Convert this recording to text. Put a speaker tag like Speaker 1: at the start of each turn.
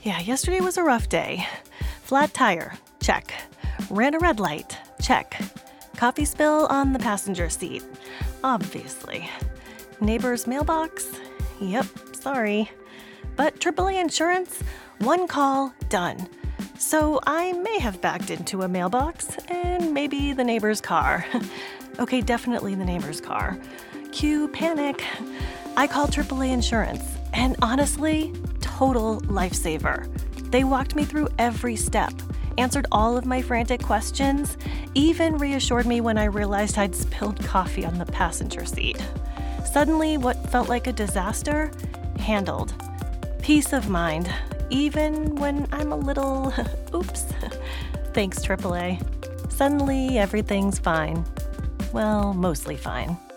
Speaker 1: Yeah, yesterday was a rough day. Flat tire, check. Ran a red light, check. Coffee spill on the passenger seat, obviously. Neighbor's mailbox? Yep, sorry. But AAA insurance? One call, done. So I may have backed into a mailbox and maybe the neighbor's car. Okay, definitely the neighbor's car. Cue panic. I called AAA insurance, and honestly, total lifesaver. They walked me through every step, answered all of my frantic questions, even reassured me when I realized I'd spilled coffee on the passenger seat. Suddenly, what felt like a disaster, handled. Peace of mind, even when I'm a little, oops. Thanks, AAA. Suddenly, everything's fine. Well, mostly fine.